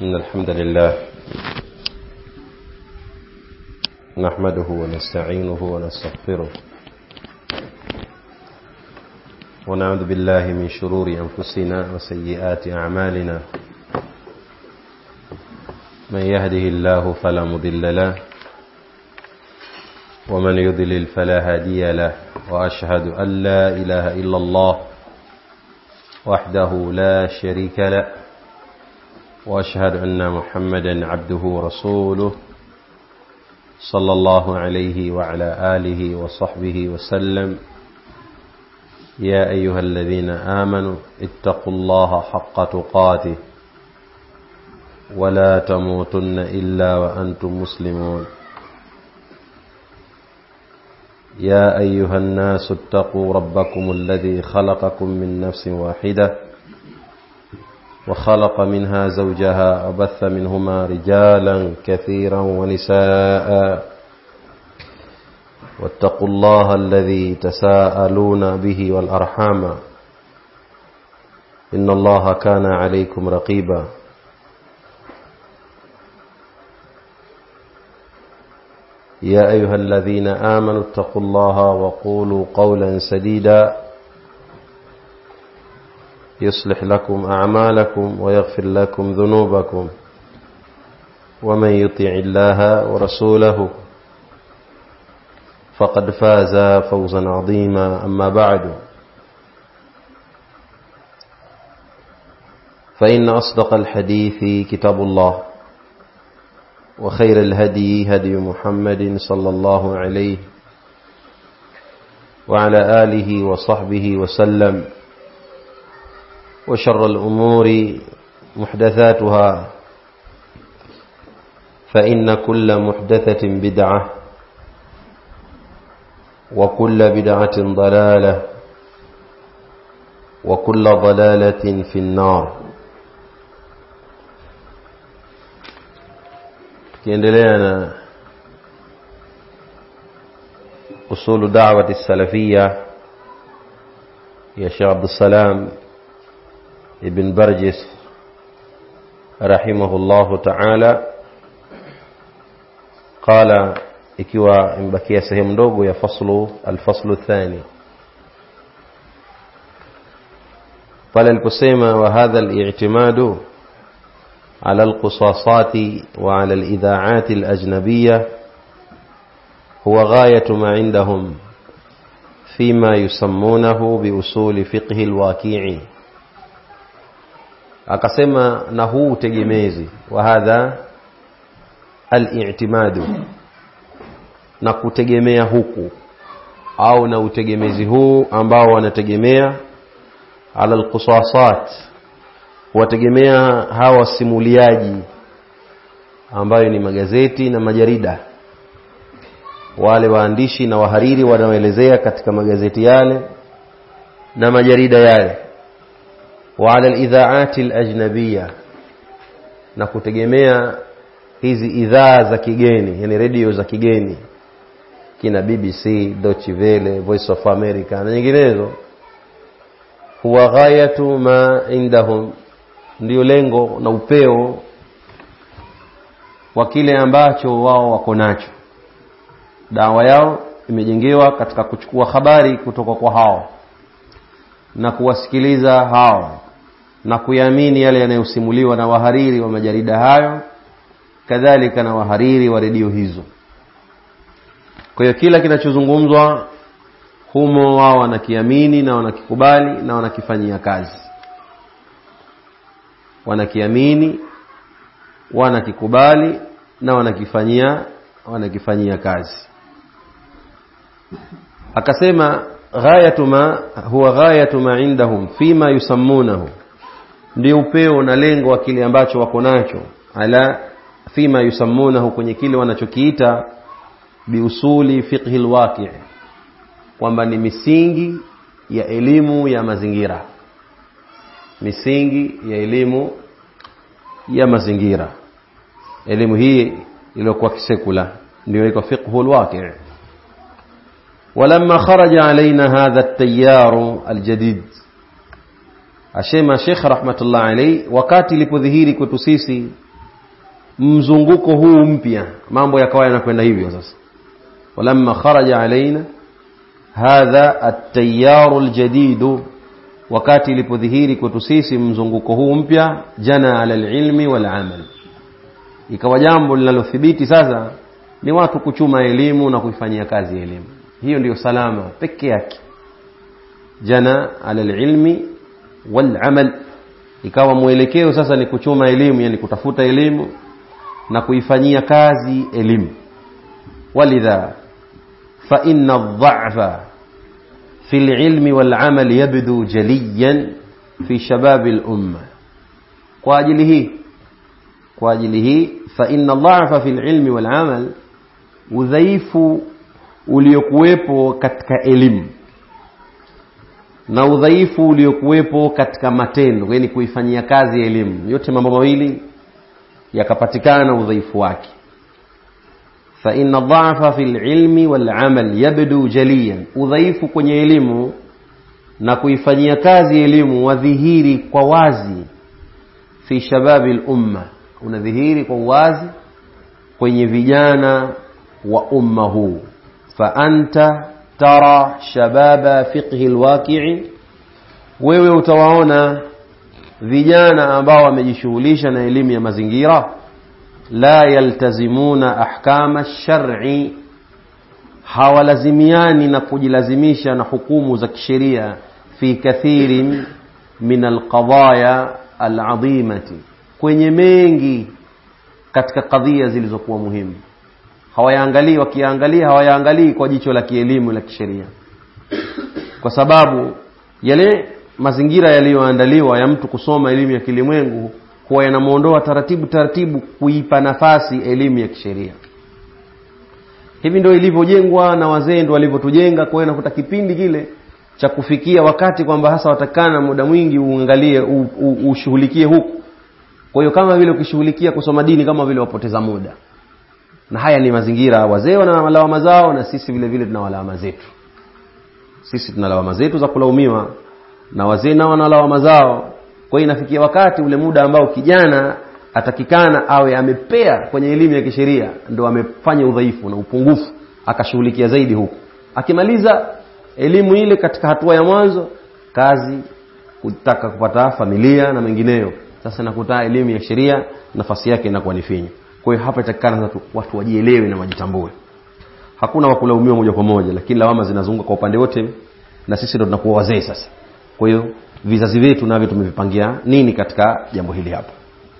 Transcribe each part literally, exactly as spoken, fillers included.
إن الحمد لله نحمده ونستعينه ونستغفره ونعوذ بالله من شرور أنفسنا وسيئات أعمالنا من يهده الله فلا مضل له ومن يضلل فلا هادي له وأشهد أن لا إله إلا الله وحده لا شريك له وأشهد أن محمدا عبده ورسوله صلى الله عليه وعلى آله وصحبه وسلم. يا أيها الذين آمنوا اتقوا الله حق تقاته ولا تموتن إلا وأنتم مسلمون. يا أيها الناس اتقوا ربكم الذي خلقكم من نفس واحدة وخلق منها زوجها وبث منهما رجالا كثيرا ونساء واتقوا الله الذي تساءلون به والأرحام إن الله كان عليكم رقيبا. يا أيها الذين آمنوا اتقوا الله وقولوا قولا سديدا يصلح لكم أعمالكم ويغفر لكم ذنوبكم ومن يطع الله ورسوله فقد فاز فوزا عظيما. أما بعد فإن أصدق الحديث كتاب الله وخير الهدي هدي محمد صلى الله عليه وعلى آله وصحبه وسلم وشر الأمور محدثاتها فإن كل محدثة بدعة وكل بدعة ضلالة وكل ضلالة في النار. kiendelea na usulu da'wati salafiyya ya Sheikh Abdul Salam ibn Barjis rahimahullahu ta'ala. Qala, ikiwa imbakia sehemu ndogo ya faslu al-faslu athani, pale aliposema wa hadha al-i'timadu على القصاصات وعلى الإذاعات الأجنبية هو غاية ما عندهم فيما يسمونه بأصول فقه الواقع. akasema na huu tegemezi wa hadha al-i'timadu, na kutegemea huku au na utegemezi huu ambao wanategemea ala al-qusasat, wategemea hawa simuliaji ambayo ni magazeti na majarida, wale waandishi na wahariri wanaoelezea katika magazeti yale na majarida yale, wa ala al-idhaati al-ajnabiyya, na kutegemea hizi idhaa za kigeni, yani radio za kigeni, kina B B C, Deutsche Welle, Voice of America na nyinginezo. Huwa ghayatu ma indahum, ndio lengo na upeo wa kile ambacho wao wako nacho. Dawa yao imejengewa katika kuchukua habari kutoka kwa hao na kuwasikiliza hao na kuyaamini yale yanayosimuliwa na wahariri wa majarida hayo, kadhalika na wahariri wa redio hizo. Kwa hiyo kila kinachozungumzwa humo wao wanakiamini na wanakikubali na wanakifanyia kazi. Wanakiamini, wanakikubali na wanakifanyia wanakifanyia kazi. Akasema ghayatu ma huwa ghayatu ma indahum fima yusammunahu, ndio upeo na lengo wa kile ambacho wako nacho, ala fima yusammunahu, kwenye kile wanachokiita biusuli fiqhi alwaqi', kwamba ni misingi ya elimu ya mazingira, misingi ya elimu ya mazingira. Elimu hii iliyokuwa kisekula ndio iko fiqhul waqi'. ولما خرج علينا هذا التيار الجديد, Ashema Sheikh rahmatullah alayhi, wakati ilipodhihiri kwetu sisi mzunguko huu mpya mambo yakawa yanakwenda hivyo sasa. walamma kharaja alaina hadha at-tayyar al-jadid, wakati ilipodhihiri kwetu sisi mzunguko huu mpya, jana ala al-ilmi wal amal, ikawa jambo linalothibiti sasa ni watu kuchuma elimu na kuifanyia kazi elimu. Hiyo ndiyo salama pekee yake. Jana ala al-ilmi wal amal, ikawa mwelekeo sasa ni kuchuma elimu, yani kutafuta elimu na kuifanyia kazi elimu. Walidha fa inna adh-dha'fa fi al-ilmi wal amal yabdu jaliyan fi shabab al-umma. Kwa ajili hii kwa ajili hii fa inna adh-dha'fa fi al-ilmi wal amal, udhaifu uliokuwepo katika elimu na udhaifu uliokuwepo katika matendo, yani kuifanyia kazi elimu, yote mambo mawili yakapatikana udhaifu wake. fa inna dha'fa fil ilmi wal amal yabdu jaliyan, udhaifu kwenye elimu na kuifanyia kazi elimu wadhihiri kwa wazi, fi shababil umma, unadhihiri kwa wazi kwenye vijana wa umma huu. fa anta tara shababa fiqhi alwaqi'i, wewe utawaona vijana ambao wamejishughulisha na elimu ya mazingira, la yaltazimuna ahkama ash-shar'i, hawalazimiani na kujilazimisha na hukumu za kisheria, fi kathirin min alqadaya al'azimati, kwenye mengi katika kadhia zilizokuwa muhimu. Hawayaangalii, wakiangalia hawayaangalii kwa jicho la kielimu la kisheria, kwa sababu yale mazingira yaliyoandaliwa ya mtu kusoma elimu ya kilimwengu huwa yanamuondoa taratibu taratibu kuipa nafasi elimu ya kisheria. Hivi ndio ilivyojengwa na wazee, ndio walivyotujenga. Kwa hiyo nakuta kipindi kile cha kufikia wakati kwamba hasa watakana muda mwingi uangalie, ushughulikie huku. Kwa hiyo kama vile ukishughulikia kusoma dini kama vile wapoteza muda. Na haya ni mazingira, wazee wana lawama zao na sisi vile vile tuna lawama zetu. Sisi tuna lawama zetu za kulaumiwa na wazee nao wana lawama zao. Kwa hiyo inafikia wakati ule muda ambao kijana atakikana awe amepea kwenye elimu ya kisheria, ndio amefanya udhaifu na upungufu, akashughulikia zaidi huku. Akimaliza elimu ile katika hatua ya mwanzo, kazi, kutaka kupata familia na mengineyo, sasa nakuta elimu ya sheria nafasi yake inakuwa ni finyu. Kwa hiyo hapa itakana watu wajielewe na wajitambue. Hakuna wakulaumiwa moja kwa moja, lakini lawama zinazunguka kwa upande wote, na sisi ndio tunakuwa wazee sasa. Kwa hiyo vizazi vyetu navyo tumevipangia nini katika jambo hili hapa.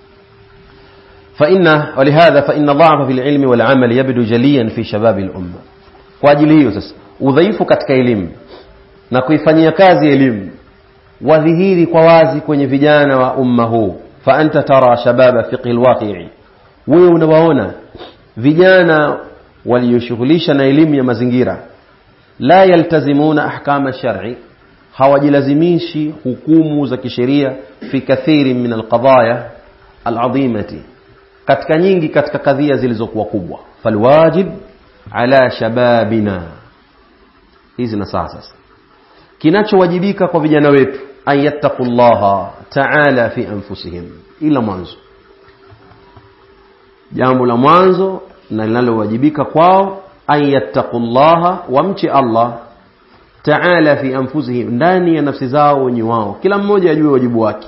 fa inna walihadha fa inna dha'fa fil ilmi wal amal yabdu jaliyan fi shababil umma. Kwa ajili hiyo sasa udhaifu katika elimu na kuifanyia kazi elimu wadhihiri kwa wazi kwenye vijana wa umma huu. fa anta tara shababa fiqhi alwaqi'i, wewe unawaona vijana walioshughulisha na elimu ya mazingira, la yaltazimuna ahkama shar'i, hawajilazimishi hukumu za kisheria, fi kathiri min alqadaya al'azimati, katika nyingi katika kadhia zilizokuwa kubwa. falwajib ala shababina, hizi na sasa kinachowajibika kwa vijana wetu, ayattaqullaha ta'ala fi anfusihim. Ila mwanzo, jambo la mwanzo na linalowajibika kwao, ayattaqullaha, wamche Allah, ta'ala fi anfusihim, ndani ya nafsi zao wenyewe wao, kila mmoja ajue wajibu wake.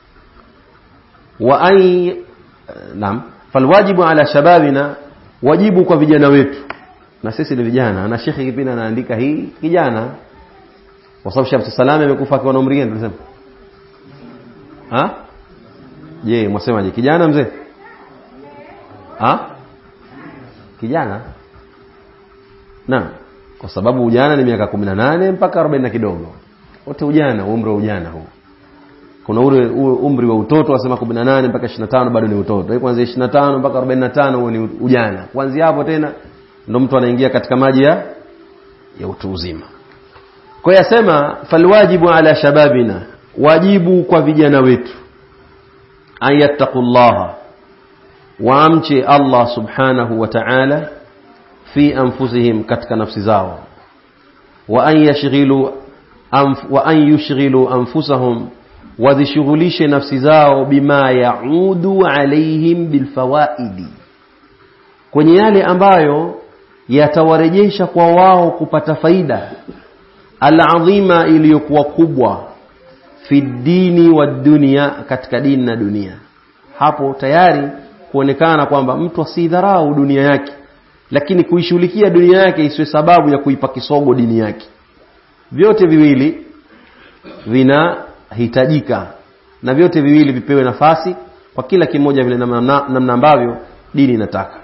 wa ay naam falwajibu ala shababina, wajibu kwa vijana wetu, na sisi ni vijana. Ana shekhi kipina anaandika hii kijana, kwa sababu Sheikh Salame amekufa akiwa na umri gani tunasema? Ha? Je, mwasemaje, kijana mzee? Ha? Kijana? Naam, kwa sababu ujana ni miaka kumi na nane mpaka arobaini na kidogo. Wote ujana, umri wa ujana huu. Kuna ule umri wa utoto wasema kumi na nane mpaka ishirini na tano bado ni utoto. Hii kuanzia ishirini na tano mpaka arobaini na tano huo ni ujana. Kuanzia hapo tena ndio mtu anaingia katika maji ya ya utu uzima. Kwa hiyo yasema falwajibu ala shababina, wajibu kwa vijana wetu, ayattaqullaha, waamche Allah subhanahu wa ta'ala, fi anfusihim, katika nafsi zao, wa an yashghilu anf wa an yushghilu anfusahum wazishughulishe nafsi zao bima yaudu alaihim bilfawaidi, kwenye yale ambayo yatawarejesha kwa wao kupata faida al-azima, iliyokuwa kubwa, fi dini wa dunia, katika dini na dunia. Hapo tayari kuonekana kwamba mtu asidharau dunia yake, lakini kuishughulikia dunia yake isiwe sababu ya kuipa kisogo dini yake. Vyote viwili vinahitajika, na vyote viwili vipewe nafasi, kwa kila kimoja vile namna ambavyo dini inataka.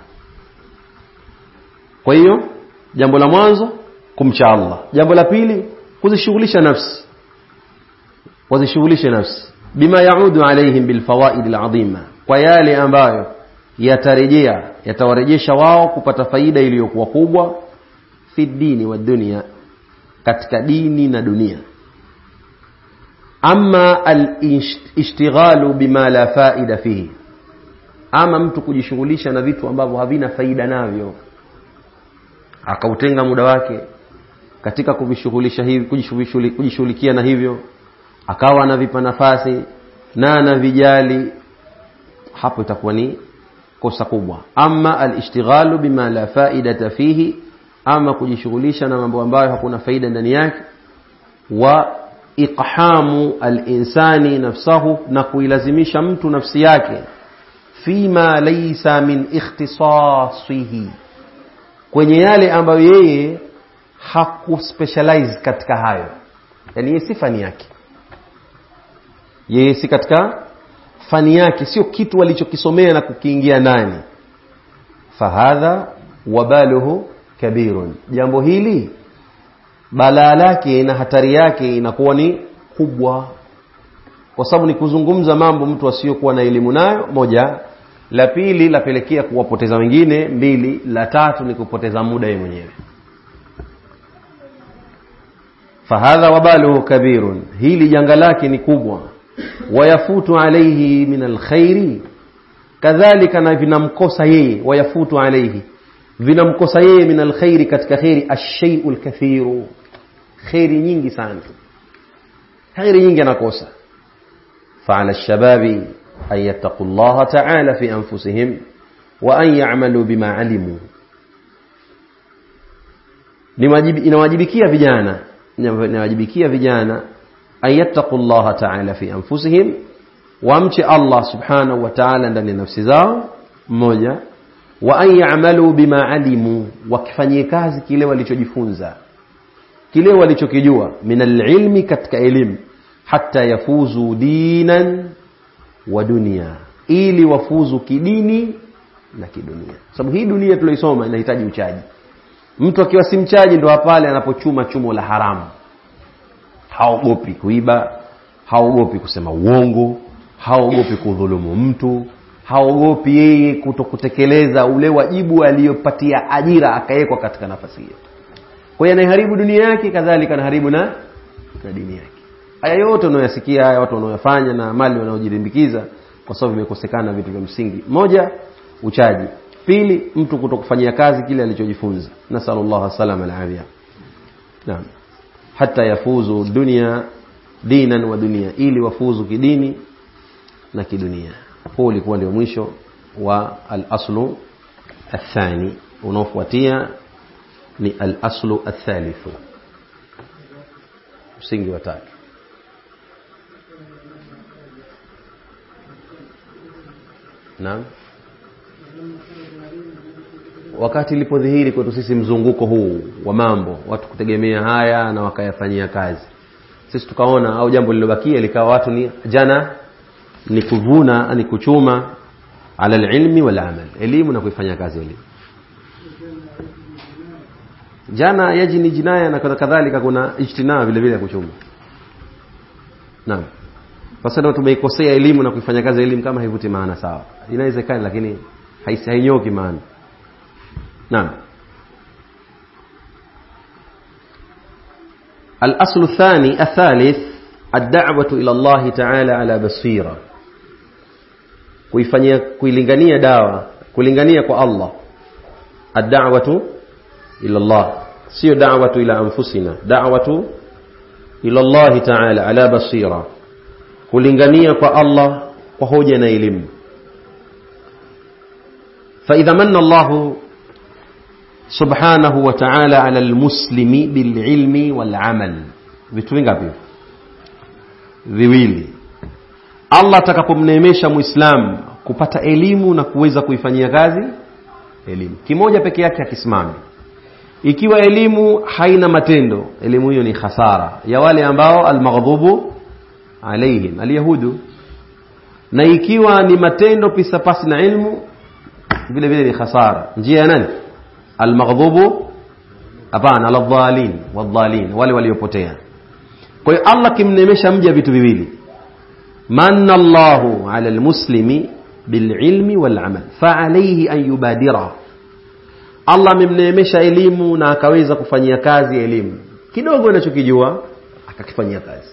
Kwa hiyo jambo la mwanzo kumcha Allah, jambo la pili kuzishughulisha nafsi, wazishughulishe nafsi bima yaudu alaihim bilfawaid alazima, kwa yale ambayo yatarejea yatawarejesha wao kupata faida iliyokuwa kubwa, fi dini wa dunia, katika dini na dunia. Amma al-ishtighalu bima la faida fihi, ama mtu kujishughulisha na vitu ambavyo havina faida navyo, akautenga muda wake katika kuvishughulisha hivi, kujishughulikia na hivyo, akawa anavipa nafasi na anavijali, hapo itakuwa ni kosa kubwa. Amma al-ishtighalu bima la faidata fihi, ama kujishughulisha na mambo ambayo hakuna faida ndani yake, wa iqhamu al-insani nafsahu, na kuilazimisha mtu nafsi yake, fima laysa min ikhtisasihi, kwenye yale ambayo yeye hakuspecialize katika hayo, yani yeye si fani yake, yeye si katika fani yake, sio kitu alichokisomea na kukiingia ndani. Fahadha wabaluhu kabirun, jambo hili balaa lake na hatari yake inakuwa ni kubwa, kwa sababu ni kuzungumza mambo mtu asiyokuwa na elimu nayo, moja. La pili, lapelekea kuwapoteza wengine, mbili. La tatu ni kupoteza muda yeye mwenyewe. Fahadha wabaluhu kabirun, hili janga lake ni kubwa. Wayafutu alayhi min alkhairi, kadhalika na vinamkosa yeye, wayafutu alayhi, vinamkosa yeye min alkhairi, katika khairi, ash-shay'ul kathiru, khairi nyingi sana, khairi nyingi anakosa. Fa'ala ash-shababi an yattaqullaha ta'ala fi anfusihim wa an ya'malu bima alimu, ni wajibi, inawajibikia vijana, inawajibikia vijana an yattaqullaha ta'ala fi anfusihim, wamche Allah subhanahu wa ta'ala ndani ya nafsi zao, mmoja. Wa an ya'malu bima alimu, wakifanyie kazi kile walichojifunza, kile walichokijua, min alilmi, katika elimu, hatta yafuzu dinan wa dunia, ili wafuzu kidini na kidunia. Sababu hii dunia tuloisoma inahitaji uchaji. Mtu akiwa si mchaji ndo pale anapochuma chumo la haramu, haogopi kuiba, haogopi kusema uongo, haogopi kudhulumu mtu, haogopi yeye kutokutekeleza ule wajibu aliyopatia ajira akawekwa katika nafasi hiyo. Kwa hiyo anaharibu dunia yake, kadhalika anaharibu na na dini yake. Haya yote unayosikia, haya watu wanayofanya na mali wanaojilimbikiza, kwa sababu imekosekana vitu vya msingi. Moja, uchaji. Pili, mtu kutokufanyia kazi kile alichojifunza. Nasallallahu salama al-afia. Naam. Hatta yafuzu dunia dinan wa dunia, ili wafuzu kidini na kidunia. Huu ulikuwa ndio mwisho wa al-aslu athani. Unaofuatia ni al-aslu athalithu, msingi wa tatu. Naam. Wakati ilipodhihiri kwetu sisi mzunguko huu wa mambo, watu kutegemea haya na wakayafanyia kazi, sisi tukaona au jambo lilobakia likawa watu ni jana ni kuvuna, ni kuchuma ala alilmi wal amal, elimu na kuifanya kazi elimu. Jana yaji ni jinaya na kadhalika, kuna ijtinaa vile vile kuchuma. Naam. Fasada tumeikosea elimu na kuifanya kazi elimu, kama haivuti maana sawa. Inawezekana lakini hainyoki maana. Naam. الأصل الثاني الثالث الدعوة إلى الله تعالى على بصيرة, kuifanyia kuilingania dawa, kulingania kwa Allah. الدعوة إلى الله, sio da'watu ila anfusina, da'watu ila Allah ta'ala ala basira, kulingania kwa Allah kwa hoja na elimu. fa idha manna Allah subhanahu wa ta'ala 'ala al-muslimi bil-'ilmi wal-'amal, vitu vingapi? Viwili. Allah atakapomneemesha Muislam kupata elimu na kuweza kuifanyia kazi elimu, kimoja peke yake akisimame. Ikiwa elimu haina matendo, elimu hiyo ni hasara ya wale ambao al-maghdubu alaihim al-yahudu, na ikiwa ni matendo pisa pasi na ilmu, vile vile ni hasara. Njia ya nani? Al-maghdubu hapana, al-dhalin wal-dhalin, wale waliopotea. Kwa hiyo Allah kimnemesha mja vitu viwili: manna Allahu 'ala al-muslimi bil-'ilmi wal-'amal fa alayhi an yubadira. Allah amemnemesha elimu na akaweza kufanyia kazi elimu, kidogo anachokijua akakifanyia kazi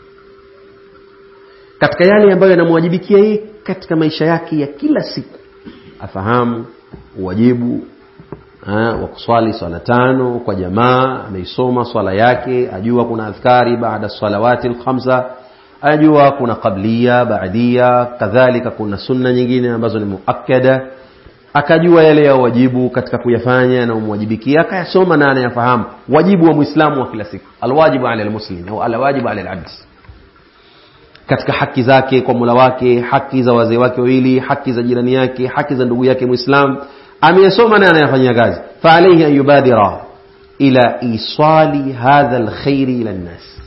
katika yale ambayo yanamwajibikia yeye katika maisha yake ya kila siku. Afahamu wajibu wa kuswali swala tano kwa jamaa, ameisoma swala yake, ajua kuna adhkari baada salawati al-khamsa, ajua kuna qabliya baadia, kadhalika kuna sunna nyingine ambazo ni muakkada, akajua yale ya wajibu katika kuyafanya na umwajibikia, akayasoma na anayafahamu wajibu wa Muislamu wa kila siku, alwajibu ala almuslim au alwajibu ala alabd, katika haki zake kwa Mola wake, haki za wazee wake wawili, haki za jirani yake, haki za ndugu yake Muislam, ameyasoma na anayafanyia kazi. Fa alayhi an yubadira ila isali hadha alkhair ila an-nas,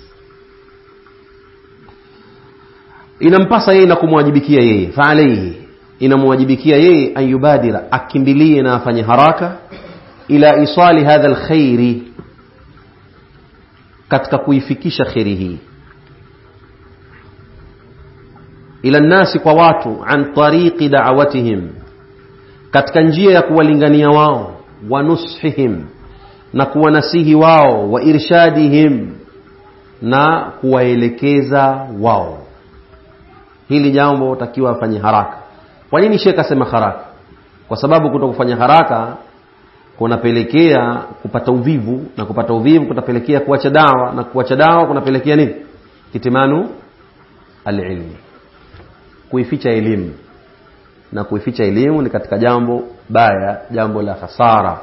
inampasa yeye na kumwajibikia yeye. Fa alayhi, inamwajibikia yeye an yubadira, akimbilie na afanye haraka, ila isali hadha alkhair, katika kuifikisha khairi hii, ila nasi, kwa watu, an tariqi da'watihim, katika njia ya kuwalingania wao, wa nushihim, na kuwanasihi wao, wa irshadihim, na kuwaelekeza wao. Hili jambo utakiwa afanye haraka. Kwa nini Sheikh asema haraka? Kwa sababu kutokufanya haraka kunapelekea kupata uvivu, na kupata uvivu kutapelekea kuacha dawa, na kuacha dawa kunapelekea nini? Kitimanu al-ilmi, kuificha elimu, na kuificha elimu ni katika jambo baya, jambo la hasara.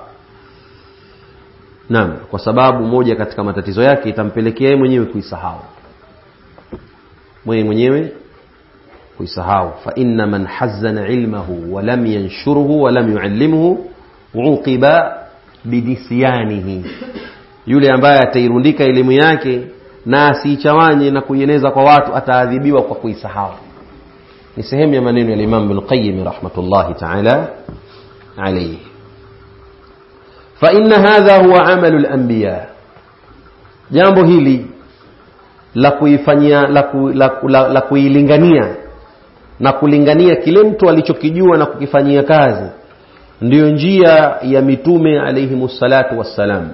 Naam, kwa sababu moja katika matatizo yake itampelekea yeye mwenyewe kuisahau, mwenyewe mwenyewe kuisahau. Fa inna man hazzana ilmahu wa lam yanshuruhu wa lam yuallimhu uqiba bidisyanihi, yule ambaye atairundika elimu yake na asiichawanye na kuieneza kwa watu ataadhibiwa kwa kuisahau. Ni sehemu ya maneno ya Imam Ibn Qayyim rahmatullahi ta'ala alayhi. Fa inna hadha huwa amalul anbiya, jambo hili la kuifanyia la, ku, la, la, la kuilingania na kulingania kile mtu alichokijua na kukifanyia kazi, ndiyo njia ya mitume alayhimus salatu wassalam.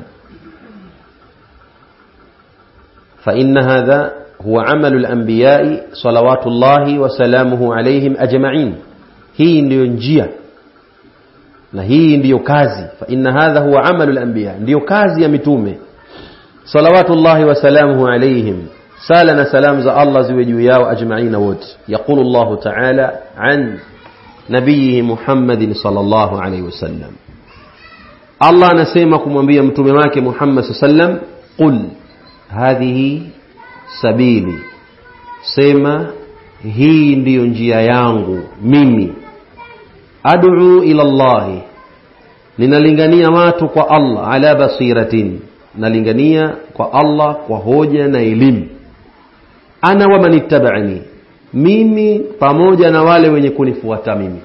Fa inna hadha huwa amalul anbiya'i salawatullahi wa salamuhu alayhim ajma'in, hii ndiyo njia na hii ndiyo kazi. Fa inna hadha huwa amalul anbiya, ndiyo kazi ya mitume salawatullahi wa salamuhu alayhim, sala na salamu za Allah ziwe juu yao ajma'ina wote. Yaqulu Allah ta'ala an nabiyhi Muhammadin sallallahu alayhi wasallam, Allah anasema kumwambia mtume wake Muhammad sallam, qul hadhihi sabili, sema hii ndiyo njia yangu mimi, ad'u ila Allah, ninalingania watu kwa Allah, ala basiratin, nalingania kwa Allah kwa hoja na elimu, ana wa manittaba'ani, mimi pamoja na wale wenye kunifuata mimi.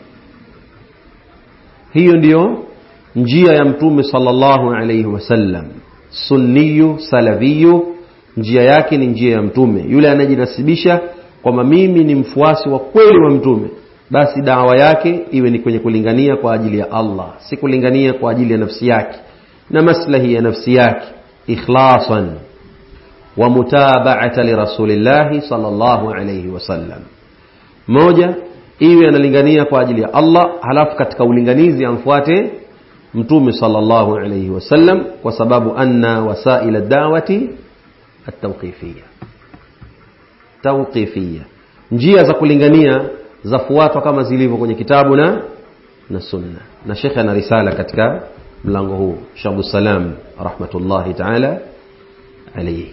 Hiyo ndiyo njia ya mtume sallallahu alayhi wasallam, sunniyu salafiyu, njia yake ni njia ya mtume. Yule anajinasibisha kwamba mimi ni mfuasi wa kweli wa mtume, basi dawa yake iwe ni kwenye kulingania kwa ajili ya Allah, si kulingania kwa ajili ya nafsi yake na maslahi ya nafsi yake, ikhlasan wa mutaba'ata li rasulillahi sallallahu alayhi wasallam. Moja, iwe analingania kwa ajili ya Allah, halafu katika ulinganizi amfuate mtume sallallahu alayhi wasallam, kwa sababu anna wasaila ad-da'wati at-tawqifiyya, tawqifiyya, njia za kulingania zafuatwa kama zilivyo kwenye kitabu na na sunna. Na Sheikh ana risala katika mlango huu, Sheikh Salam rahmatullahi ta'ala alayhi.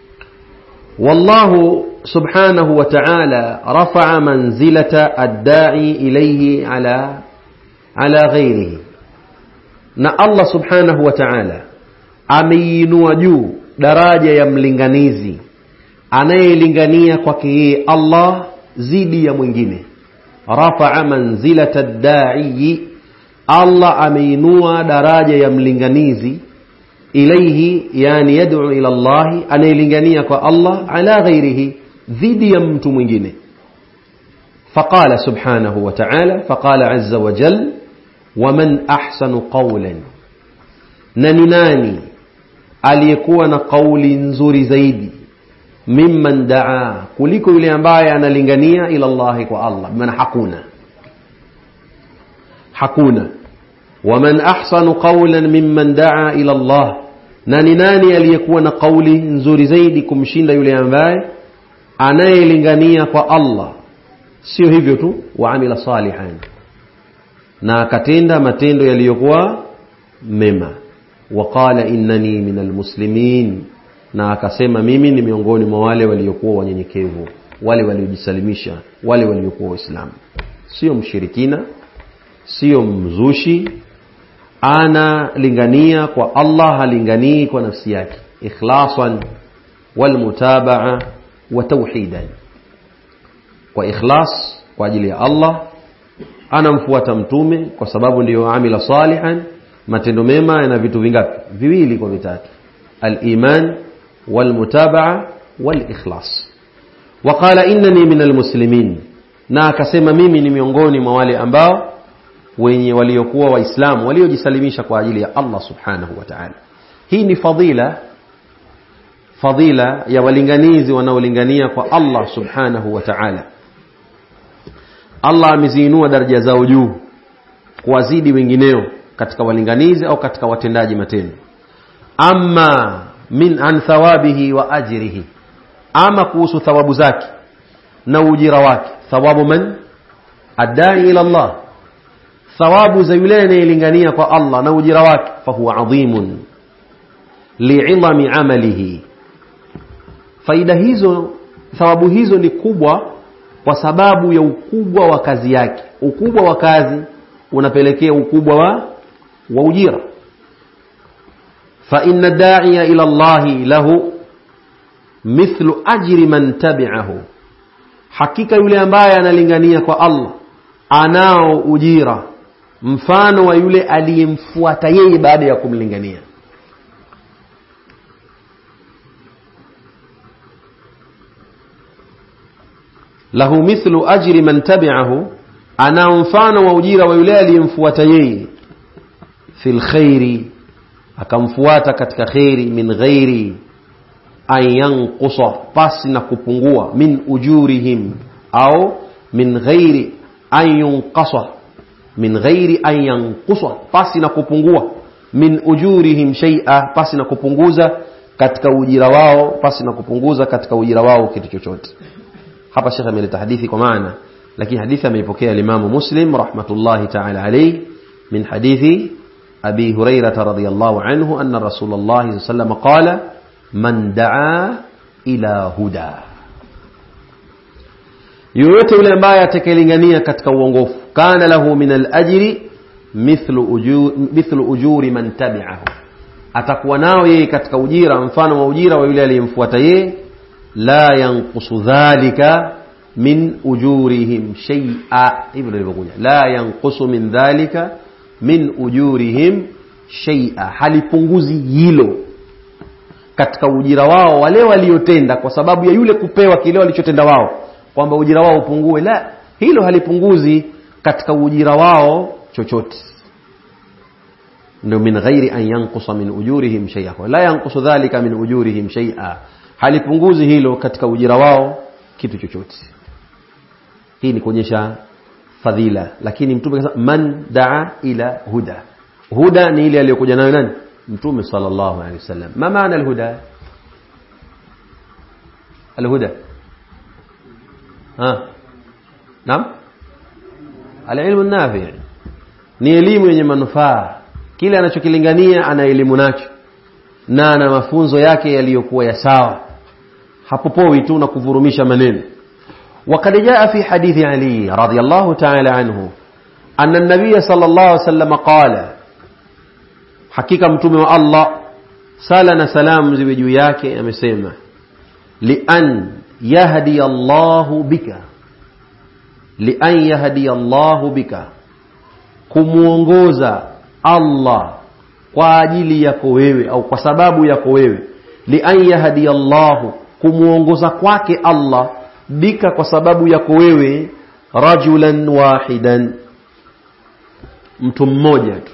والله سبحانه وتعالى رفع منزلة الداعي إليه على على غيره. na Allah subhanahu wa ta'ala ameinua juu daraja ya mlinganizi anayelingania kwake yeye Allah zidi ya mwingine. Rafa'a manzilata ad-da'i, Allah ameinua daraja ya mlinganizi ilayhi, yani yad'u ila Allah, anayelingania kwa Allah, ala ghairihi, zidi ya mtu mwingine. Faqala subhanahu wa ta'ala, faqala azza wa jalla, waman ahsanu qawlan, na ni nani aliyekuwa na kauli nzuri zaidi, mimman daa, kuliko yule ambaye analingania ila Allah, kwa Allah. Maana hakuna hakuna waman ahsanu qawlan mimman daa ila Allah, na ni nani aliyekuwa na kauli nzuri zaidi kumshinda yule ambaye anayelingania kwa Allah. Sio hivyo tu, wa amila salihan, na akatenda matendo yaliyokuwa mema. Waqala innani minal muslimin, na akasema mimi ni miongoni mwa wale waliokuwa wanyenyekevu, wale waliojisalimisha, wale waliokuwa waislamu. Sio mshirikina, sio mzushi, ana lingania kwa Allah, halinganii kwa nafsi yake. Ikhlasan wal mutabaa wa tauhidan, kwa ikhlas kwa ajili ya Allah, anamfuata mtume kwa sababu ndiyo amila salihan. Matendo mema yana vitu vingapi? Viwili kwa vitatu, al-iman wal mutabaa wal ikhlas. Waqala innani minal muslimin, na akasema mimi ni miongoni mwa wale ambao wenye waliokuwa waislamu, waliojisalimisha kwa ajili ya Allah subhanahu wa ta'ala. Hii ni fadila fadila ya walinganizi wanaolingania kwa Allah subhanahu wa ta'ala. Allah ameziinua daraja zao juu kuwazidi wengineo katika walinganizi au katika watendaji matendo. Amma min an thawabihi wa ajrihi, ama kuhusu thawabu zake na ujira wake. Thawabu man adai ila Allah, thawabu za yule anayelingania kwa Allah na ujira wake. Fahuwa adhimun li'idhami amalihi, faida hizo, thawabu hizo ni kubwa kwa sababu ya ukubwa wa kazi yake. Ukubwa wa kazi unapelekea ukubwa wa, wa ujira. Fa inna da'iya ila Allahi lahu mithlu ajri man tabi'ahu, hakika yule ambaye analingania kwa Allah anao ujira mfano wa yule aliyemfuata yeye baada ya kumlingania. Lahu mithlu ajri man tabi'ahu, ana mfano wa ujira wa yule aliyemfuata yeye. Fil khairi, akamfuata katika khairi. Min ghairi an yanqusa, pasi na kupungua. Min ujurihim, au min ghairi an yunqasa, min ghairi an yanqusa, pasi na kupungua. Min ujurihim shay'a, pasi na kupunguza katika ujira wao, pasi na kupunguza katika ujira wao kitu chochote. Hapa Sheikh ameleta hadithi kwa maana, lakini hadithi ameipokea Imam Muslim rahmatullahi ta'ala alayhi min hadithi Abi Hurairah radhiyallahu anhu anna Rasulullah sallallahu alayhi wasallam qala man daa ila huda, yoyote yule ambaye atakayelingania katika uongofu, kana lahu min al-ajri mithlu ujuri mithlu ujuri man tabi'ahu, atakuwa nao yeye katika ujira mfano wa ujira wa yule aliyemfuata yeye. La yanqusu dhalika min ujurihim shay'a, hivyo ndivyokuja, la yanqusu min dhalika min ujurihim shay'a, halipunguzi hilo katika ujira wao wale waliotenda kwa sababu ya yule kupewa kile walichotenda wao, kwamba ujira wao upungue. La, hilo halipunguzi katika ujira wao chochote. Ndio min ghairi an yanqusa min ujurihim shay'a, la yanqusu dhalika min ujurihim shay'a, halipunguzi hilo katika ujira wao kitu chochote. Hii ni kuonyesha fadhila. Lakini mtume akasema man daa ila huda, huda ni ile aliyokuja nayo nani? Mtume sallallahu alaihi wasallam. Ma maana alhuda? Alhuda ha naam al-ilmu an-nafi' ni elimu yenye manufaa. Kile anachokilingania ana elimu nacho na ana mafunzo yake yaliyokuwa ya sawa, hapopoi tu na kuvurumisha maneno. وقد جاء في حديث علي رضي الله تعالى عنه أن النبي صلى الله عليه وسلم قال حقيقة متومه الله سالنا سلام ziwe juu yake amesema لأن يهدي الله بك لأن يهدي الله بك kumuongoza Allah kwa ajili yako wewe au kwa sababu yako wewe. لأن يهدي الله kumuongoza kwake Allah bika kwa sababu yako wewe rajulan wahidan, mtu mmoja tu,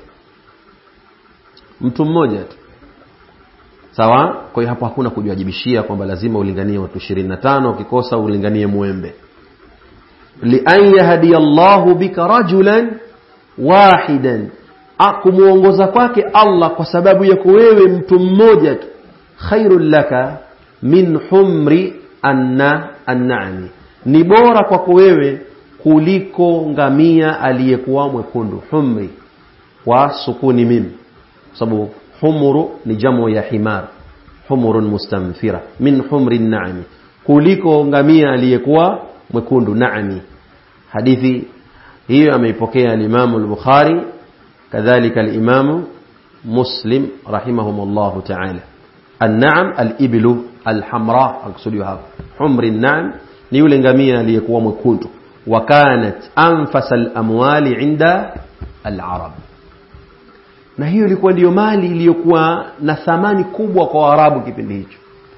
mtu mmoja tu, sawa. Kwa hiyo hapo hakuna kujiwajibishia kwamba lazima ulinganie watu ishirini na tano, ukikosa ulinganie muembe. li an yahdi Allahu bika rajulan wahidan, akumuongoza kwake Allah kwa sababu yako wewe mtu mmoja tu, khairul laka min humri anna an-na'mi, ni bora kwako wewe kuliko ngamia aliyekuwa mwekundu. Humri wa sukuni mim, sababu humuru ni jamu ya himar, humurun mustamfira, min humri an-na'mi, kuliko ngamia aliyekuwa mwekundu. Na'mi, hadithi hiyo ameipokea al-Imam al-Bukhari kadhalika al-Imam Muslim rahimahumullah ta'ala. An-na'am al-iblu al-hamra, akusudiwa hapa humri an-na'am ni yule ngamia aliyekuwa mwekundu. Wa kanat anfasal amwali inda al-arab, na hiyo ilikuwa ndio mali iliyokuwa na thamani kubwa kwa Waarabu kipindi hicho.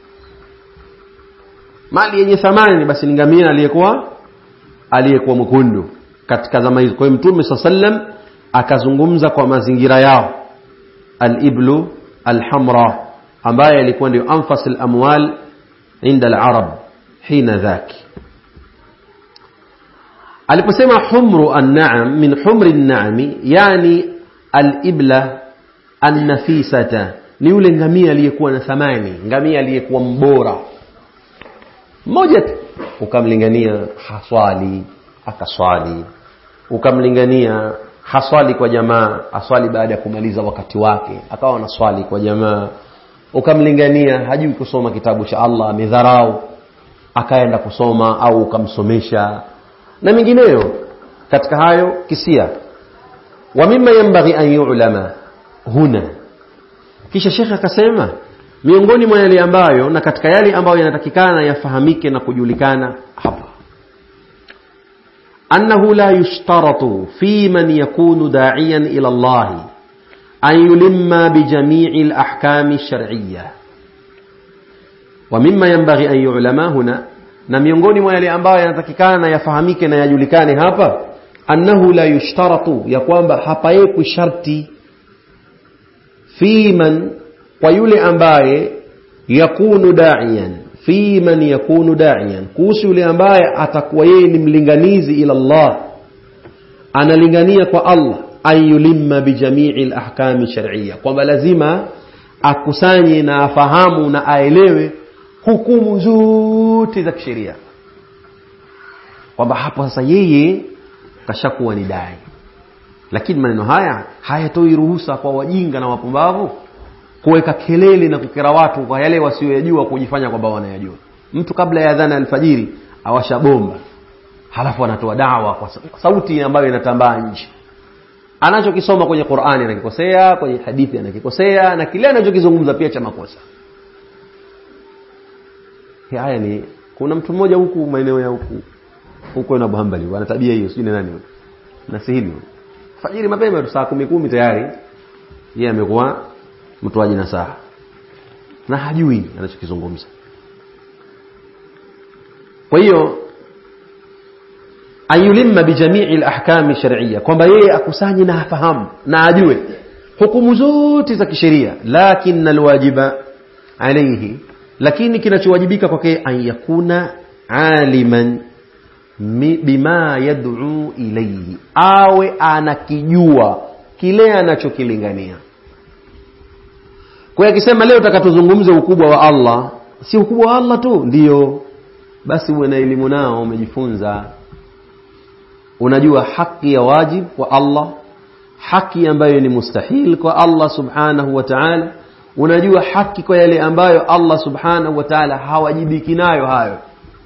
Mali yenye thamani basi ni ngamia aliyekuwa aliyekuwa mwekundu katika zama hizo. Kwa hiyo Mtume sallam akazungumza kwa mazingira yao, al-iblu al-hamra ambaye alikuwa ndio anfasil amwal inda al-arab hina dhaki. Aliposema humru an-na'am min humri an-na'mi, yani al-ibla an-nafisata, ni yule ngamia aliyekuwa na thamani, ngamia aliyekuwa mbora. Mmoja tu ukamlingania haswali akaswali, ukamlingania haswali kwa jamaa, aswali baada ya kumaliza wakati wake akawa anaswali kwa jamaa, ukamlingania hajui kusoma kitabu cha Allah amedharau akaenda kusoma au ukamsomesha na mingineyo katika hayo kisia. Wa mimma yanbaghi an yu'lama huna, kisha Sheikh akasema miongoni mwa yale ambayo na katika yale ambayo yanatakikana yafahamike na kujulikana hapa, annahu la yushtaratu fi man yakunu da'iyan ila Allah an yulimma bi jami'i al-ahkam ash-shar'iyyah. Wa mimma yanbaghi an yu'lama huna, na miongoni mwa yale ambayo yanatakikana yafahamike na yajulikane hapa, annahu la yushtaratu, ya kwamba hapawekwi sharti, fi man, kwa yule ambaye yakunu da'iyan, fi man yakunu da'iyan, kuhusu yule ambaye atakuwa yeye ni mlinganizi ila Allah, analingania kwa Allah, ayulimma bi jami'i al-ahkam shar'iyya, kwamba lazima akusanye na afahamu na aelewe hukumu zote za kisheria, kwamba hapo sasa yeye kashakuwa ni dai. Lakini maneno haya hayatoi ruhusa kwa wajinga na wapumbavu kuweka kelele na kukera watu kwa yale wasiyojua kujifanya kwamba wanayajua. Mtu kabla ya adhana alfajiri awasha bomba, halafu anatoa dawa kwa sauti ambayo inatambaa nje. Anachokisoma kwenye Qur'ani anakikosea, kwenye hadithi anakikosea, na kile anachokizungumza pia cha makosa. Haya ni kuna mtu mmoja huku maeneo ya huku huko na Buhambali wana tabia hiyo, sijui nani huyo, na sihili fajiri mapema tu saa kumi kumi tayari yeye amekuwa mtoaji nasaha na hajui anachokizungumza. Kwa hiyo ayulimma bi jami'i al-ahkam shar'iyya, kwamba yeye akusanye na afahamu na ajue hukumu zote za kisheria. Lakini alwajiba alayhi, lakini kinachowajibika kwake, an yakuna aliman bima yad'u ilayhi, awe anakijua kile anachokilingania. Kwa hiyo akisema leo tutakatuzungumze ukubwa wa Allah, si ukubwa wa Allah tu ndio, basi uwe na elimu nao, umejifunza, unajua haki ya wajib kwa Allah, haki ambayo ni mustahil kwa Allah subhanahu wa ta'ala, unajua haki kwa yale ambayo Allah subhanahu wa ta'ala hawajibiki nayo hayo.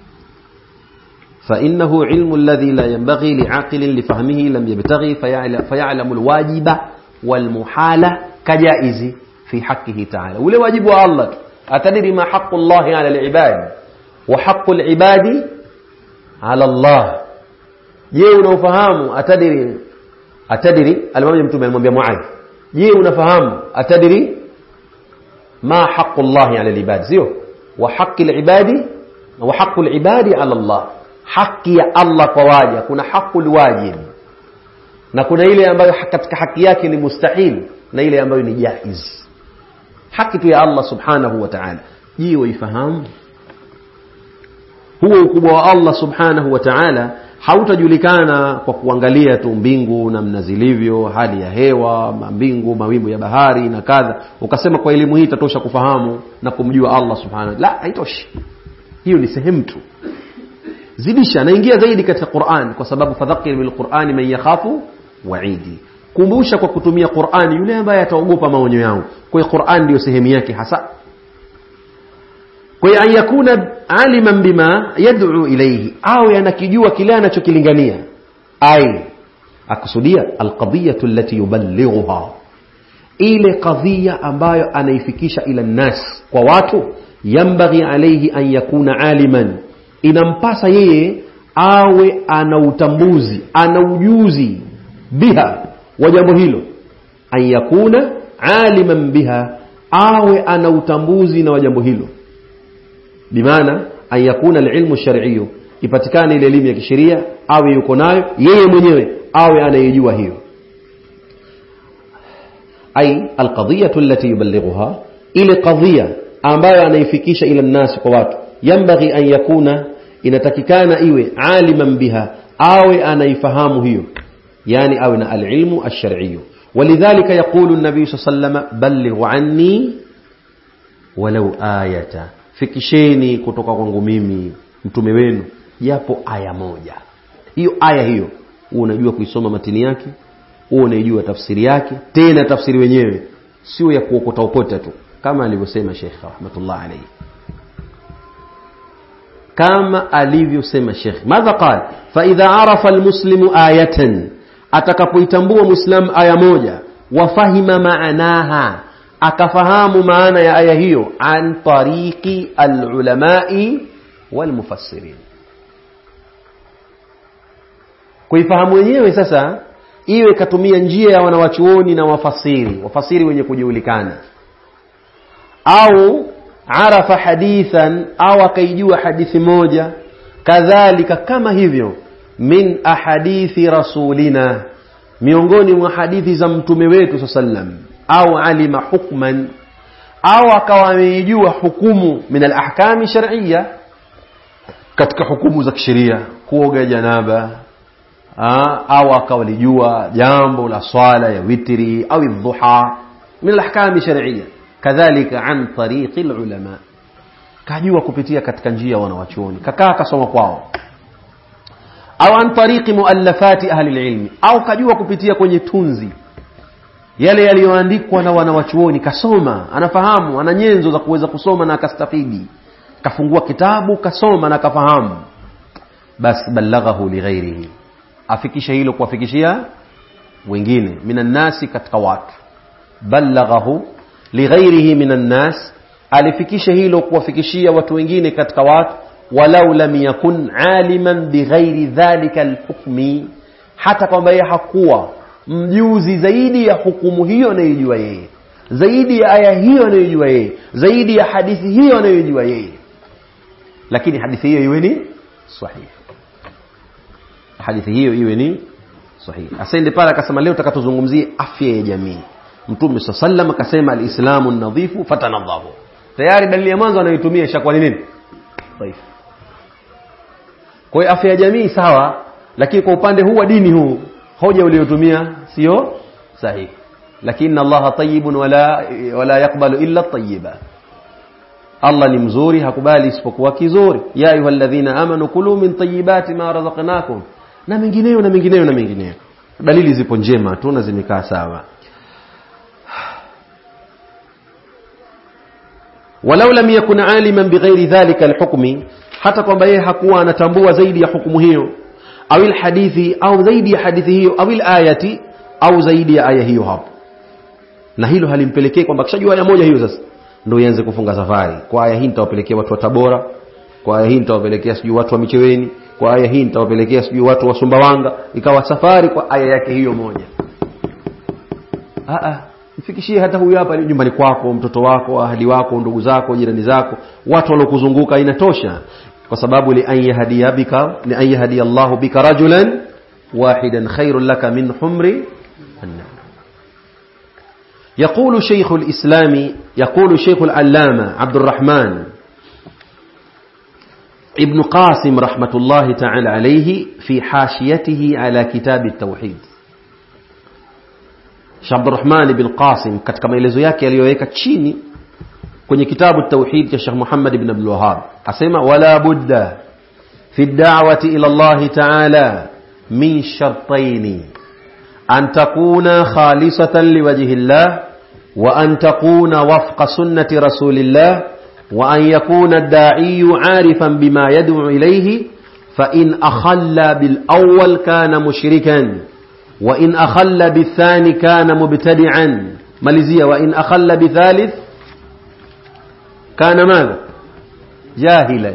فإنه علم الذي لا ينبغي لعاقل لفهمه لم يبتغي فيعلم الواجب والمحال كجائز في حقه تعالى. ولي واجب الله، أتدري ما حق الله على العباد وحق العباد على الله؟ je unafahamu atadiri atadiri alimwambia mtume alimwambia Muadh, je unafahamu atadiri ma haqqu Allah ala al-ibad, sio wa haqqi al-ibadi wa haqqu al-ibadi ala Allah. Haki ya Allah kwa waja, kuna haqqul wajib na kuna ile ambayo katika haki yake ni mustahil na ile ambayo ni jaiz. Haki tu ya Allah subhanahu wa ta'ala, je uifahamu? Huo ukubwa wa Allah subhanahu wa ta'ala hautajulikana kwa kuangalia tu mbingu na mnazilivyo, hali ya hewa, mbingu, mawimbi ya bahari na kadha, ukasema kwa elimu hii itatosha kufahamu na kumjua Allah subhanahu. La, haitoshi. Hiyo ni sehemu tu. Zidisha na ingia zaidi katika Qur'an, kwa sababu fadhakir bil Qur'ani man yakhafu wa'idi. Kumbusha kwa kutumia Qur'ani yule ambaye ataogopa maonyo yangu. Kwa hiyo Qur'an ndio sehemu yake hasa. Kwa hiyo ayakuna aliman bima yad'u ilayhi, au yanakijua kile anachokilingania. Ai akusudia alqadiyatu allati yuballighuha, ile qadhiya ambayo anaifikisha ila nas, kwa watu. Yambaghi alayhi an yakuna aliman, inampasa yeye awe ana utambuzi, ana ujuzi biha wa jambo hilo. An yakuna aliman biha, awe ana utambuzi na jambo hilo. Bimaana an yakuna alilmu shar'iyyu, ipatikane ile elimu ya kisheria awe yuko nayo yeye mwenyewe, awe anayejua hiyo. Ay alqadiyatu allati yuballighuha, ile qadhiya ambayo anaifikisha ila nnas, kwa watu. Yambaghi an yakuna, inatakikana iwe aliman biha, awe anaifahamu hiyo, yani awe na alilmu ash-shar'iyyu. Walidhalika yaqulu an-nabiy sallallahu alayhi wasallam, ballighu anni walau ayata, fikisheni kutoka kwangu mimi mtume wenu japo aya moja. Hiyo aya hiyo unajua kuisoma matini yake, unajua tafsiri yake, tena tafsiri wenyewe, sio ya kuokota okota tu, kama alivyosema Sheikh rahmatullah alayhi. Kama alivyosema Sheikh, madha qala, fa idha arafa almuslimu ayatan, atakapoitambua muislam aya moja, wafahima maanaha, akafahamu maana ya aya hiyo, an tariqi alulamai walmufassirin. Kuifahamu wenyewe sasa iwe katumia njia ya wanawachuoni na wafasiri, wafasiri wenye kujulikana. Au arafa hadithan, au akaijua hadithi moja, kadhalika kama hivyo, min ahadithi rasulina, miongoni mwa hadithi za mtume wetu sallam. Au alima hukman, au akawa amejua hukumu min al-ahkam shar'iyya, katika hukumu za kisheria, kuoga janaba, au akawa alijua jambo la swala ya witri au dhuha min al-ahkam shar'iyya. Kadhalika an tariqi al-ulama, kajua kupitia katika njia wanawachuoni, kakaa kasoma kwao. Au an tariqi muallafati ahli al-ilm, au kajua kupitia kwenye tunzi yale yaliyoandikwa na wanawachuoni, kasoma, anafahamu, ana nyenzo za kuweza kusoma na akastafidi, kafungua kitabu kasoma na kafahamu. Bas balaghahu li ghairihi, afikisha hilo kuwafikishia wengine, minan nasi, katika watu. Balaghahu li ghairihi minan nas, alifikisha hilo kuwafikishia watu wengine katika watu. Walau lam yakun aliman bighairi dhalika alhukmi, hata kwamba yeye hakuwa mjuzi zaidi ya hukumu hiyo anayojua yeye, zaidi ya aya hiyo anayojua yeye, zaidi ya hadithi hiyo anayojua yeye, lakini hadithi hiyo iwe ni sahihi, hadithi hiyo iwe ni sahihi. Asende pale akasema leo tutakatuzungumzie afya ya jamii. Mtume sallam akasema alislamu nadhifu fatanadhafu. Tayari dalili ya mwanzo anayotumia ishakuwa ni nini? Dhaifu. Kwa hiyo afya ya jamii sawa, lakini kwa upande huu wa dini huu hoja uliyotumia sio sahihi. Lakini Allah tayyibun wala wala yakbalu illa tayyiba. Allah ni mzuri, hakubali isipokuwa kizuri. Ya ayyuhalladhina amanu kulu min tayyibati ma razaqnakum, na mengineyo na mengineyo na mengineyo. Dalili zipo njema tu na zimekaa sawa. Walau lam yakun aliman bighairi dhalika alhukmi, hata kwamba yeye hakuwa anatambua zaidi ya hukumu hiyo, au alhadithi, au zaidi ya hadithi hiyo, au alayati, au zaidi ya aya hiyo hapo. Na hilo halimpelekei kwamba kishajua aya moja hiyo sasa ndio ianze kufunga safari. Kwa aya hii nitawapelekea watu wa Tabora, kwa aya hii nitawapelekea sijui watu wa Micheweni, kwa aya hii nitawapelekea sijui watu wa Sumbawanga, ikawa safari kwa aya yake hiyo moja. Ah ah, mfikishie hata huyu hapa nyumbani kwako, mtoto wako, ahadi wako, ndugu zako, jirani zako, watu walokuzunguka, inatosha. Kwa sababu li an yahdiya bika li an yahdiya Allahu bika rajulan wahidan khairul laka min humri an-na'am. يقول شيخ الإسلام يقول شيخ العلامة عبد الرحمن ابن قاسم رحمة الله تعالى عليه في حاشيته على كتاب التوحيد. Sheikh Abdul Rahman ibn Qasim katika maelezo yake aliyoweka chini kwenye kitabu at-Tauhid cha Sheikh Muhammad ibn Abdul Wahhab asema wala budda fi ad-da'wati ila Allah ta'ala min shartayn an takuna khalisatan liwajhi Allah wa an takuna wafqa sunnati rasulillah wa an yakuna ad-da'i 'arifan bima yad'u ilayhi fa in akhalla bil awwal kana mushrikan wa in akhalla bil thani kana mubtadi'an. malizia wa in akhalla bi thalith kana madha jahilan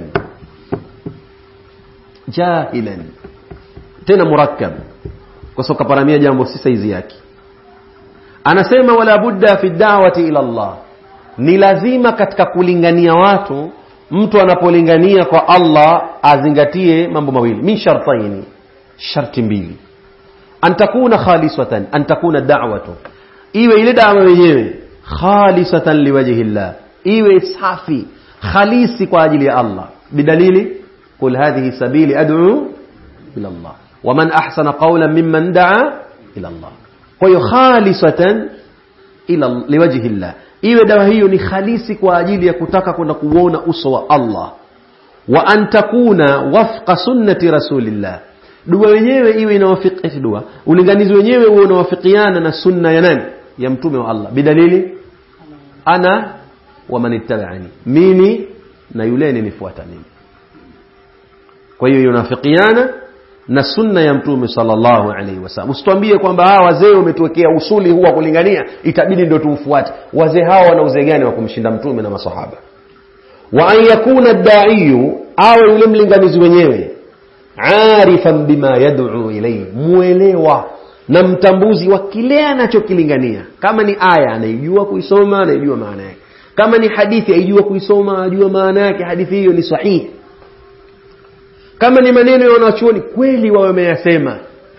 jahilan tena murakkab, kwa sababu kaparamia jambo si saizi yake. Anasema wala budda fi da'wati ila Allah, ni lazima katika kulingania watu, mtu anapolingania kwa Allah azingatie mambo mawili, min shartaini, sharti mbili. An takuna khalisatan, an takuna da'watu, iwe ile da'wa yenyewe khalisatan liwajhi Allah, iwe safi khalisi kwa ajili ya Allah. Bidalili qul hadhihi sabili ad'u ila Allah wa man ahsana qawlan mimman da'a ila Allah. Kwa hiyo khalisatan ila liwajhi Allah, iwe dawa hiyo ni khalisi kwa ajili ya kutaka kwenda kuona uso wa Allah. Wa an takuna wafqa sunnati rasulillah, dua wenyewe iwe inawafikia dua, ulinganizi wenyewe uwe unawafikiana na sunna ya nani? Ya mtume wa Allah. Bidalili ana wa man ittaba'ani, mimi na yule aninifuata mimi. Kwa hiyo yunafikiana na sunna ya mtume sallallahu alaihi wasallam. Usituambie kwamba hawa wazee wametuwekea usuli huwa kulingania itabidi ndio tuufuate. Wazee hawa wana uzee gani wa kumshinda mtume na maswahaba? Wa an yakuna ad-da'iyu, awe yule mlinganizi wenyewe arifan bima yad'u ilayhi, muelewa na mtambuzi wa kile anachokilingania. Kama ni aya anaijua kuisoma, anaijua maana yake. Kama ni hadithi aijua kuisoma, ajua maana yake, hadithi hiyo ni sahihi. Kama ni maneno ya wanachuoni kweli wawe wameyasema,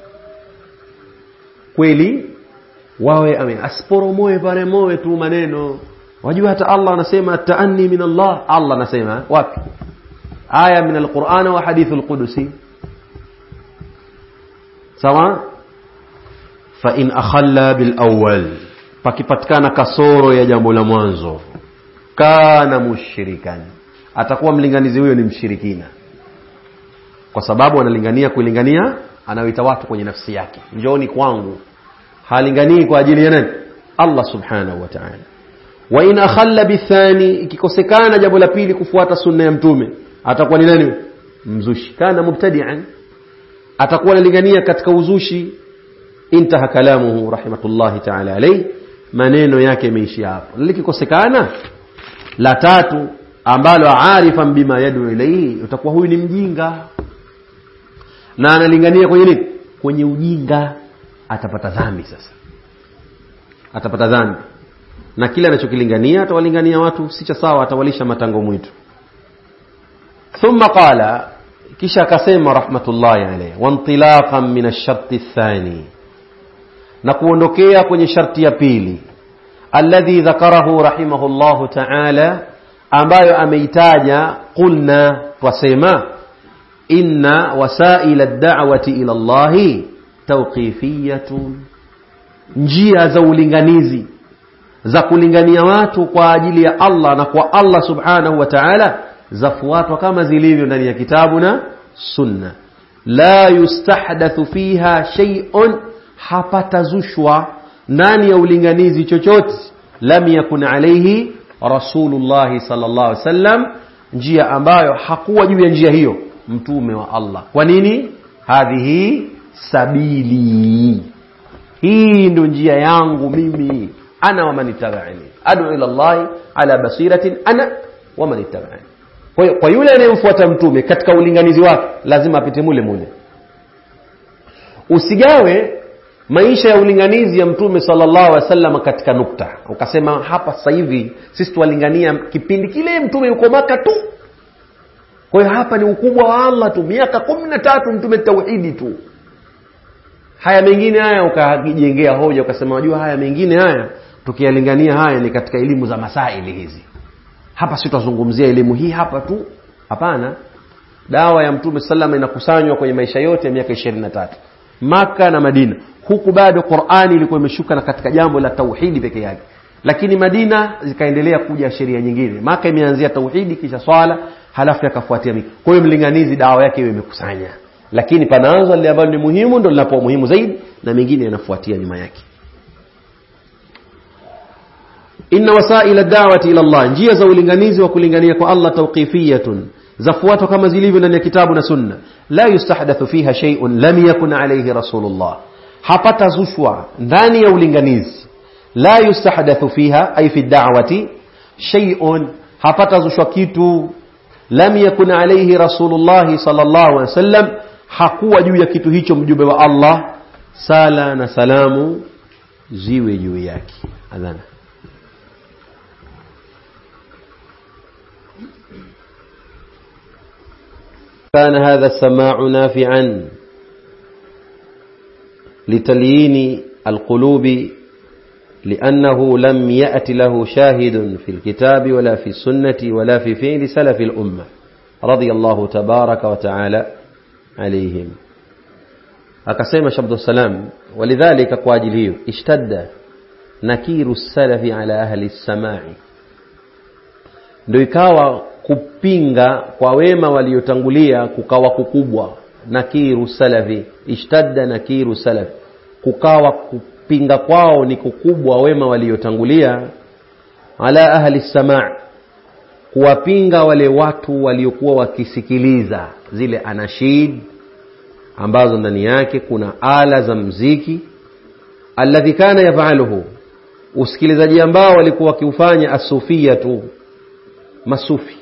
kweli wawe ame asporomoe pale moe tu maneno. Wajua hata Allah anasema ta'anni min Allah, Allah anasema wapi? Aya min al-Qur'an wa hadithul qudusi. Sawa? Fa in akhalla bil awwal, pakipatikana kasoro ya jambo la mwanzo, kana mushrikan, atakuwa mlinganizi huyo ni mshirikina, kwa sababu analingania kuilingania, anawaita watu kwenye nafsi yake, njooni kwangu. Halinganii kwa ajili ya nani? Allah subhanahu wa ta'ala. Wa in akhalla bithani, ikikosekana jambo la pili kufuata sunna ya mtume, atakuwa ni nani? Mzushi, kana mubtadi'an, atakuwa analingania katika uzushi. Intaha kalamuhu rahimatullahi ta'ala alayhi, maneno yake yameishia hapo. Likikosekana la tatu ambalo arifan bima yad'u ilayhi, utakuwa huyu ni mjinga na analingania kwenye nini? Kwenye ujinga. Atapata dhambi sasa, atapata dhambi, na kile anachokilingania atawalingania watu si cha sawa, atawalisha matango mwitu. Thumma qala, kisha akasema rahmatullahi alayhi, wantilaqan min ash-shart ath-thani, na kuondokea kwenye sharti ya pili, alladhi dhakarahu rahimahullahu ta'ala, ambayo ameitaja. Qulna, twasema inna wasaila ad-da'wati ila Allah tawqifiyatun, njia za ulinganizi za kulingania watu kwa ajili ya Allah na kwa Allah subhanahu wa ta'ala zafuatwa kama zilivyo ndani ya kitabu na sunna. La yustahdathu fiha shay'un, hapatazushwa ndani ya ulinganizi chochote lam yakun alayhi Rasulullah sallallahu alaihi wasallam, njia ambayo hakuwa juu ya njia hiyo mtume wa Allah. Kwa nini? Hadhihi sabili, hii ndio njia yangu mimi, ana wa man ittaba'ani ad'u ila Allah ala basiratin ana wa man ittaba'ani. Kwa hiyo kwa yule anayemfuata mtume katika ulinganizi wake lazima apite mule mule. Usigawe maisha ya ulinganizi ya mtume sallallahu alaihi wasallam katika nukta ukasema hapa sasa hivi sisi tuwalingania kipindi kile mtume yuko Maka tu, kwa hiyo hapa ni ukubwa wa Allah tu, miaka kumi na tatu mtume tauhidi tu. Haya mengine haya ukajengea hoja ukasema wajua haya mengine haya tukiyalingania haya ni katika elimu za masaili hizi, hapa si tutazungumzia elimu hii hapa tu. Hapana, dawa ya mtume sallama inakusanywa kwenye maisha yote ya miaka ishirini na tatu Maka na Madina. Huku bado Qur'ani ilikuwa imeshuka na katika jambo la tauhidi peke yake, lakini Madina zikaendelea kuja sheria nyingine. Maka imeanzia tauhidi kisha swala halafu yakafuatia miki. Kwa hiyo mlinganizi dawa yake iwe imekusanya, lakini panaanza lile ambalo ni muhimu ndio linapokuwa muhimu zaidi na mengine yanafuatia nyuma yake. Inna wasaila da'wati ila Allah, njia za ulinganizi wa kulingania kwa Allah tawqifiyatun, zafuatwa kama zilivyo ndani ya kitabu na sunna. La yustahdathu fiha shay'un lam yakun alayhi Rasulullah, hapata zushwa ndani ya ulinganizi. La yustahdathu fiha ay fi da'wati shay'un, hapata zushwa kitu lam yakun alayhi Rasulullah sallallahu alaihi wasallam, hakuwa juu ya kitu hicho mjumbe wa Allah, sala na salamu ziwe juu yake. Adhana. كان هذا السماع نافعا لتليين القلوب لأنه لم يأت له شاهد في الكتاب ولا في السنة ولا في فعل سلف الأمة رضي الله تبارك وتعالى عليهم. أقسم شبد السلام ولذلك قواجله اشتد نكير السلف على أهل السماع, ndio ikawa kupinga kwa wema waliotangulia kukawa kukubwa. Nakiru salafi, ishtadda nakiru salaf, kukawa kupinga kwao ni kukubwa wema waliotangulia. Ala ahli samaa, kuwapinga wale watu waliokuwa wakisikiliza zile anashid ambazo ndani yake kuna ala za muziki. Alladhi kana yaf'aluhu, usikilizaji ambao walikuwa wakiufanya asufiyatu, masufi.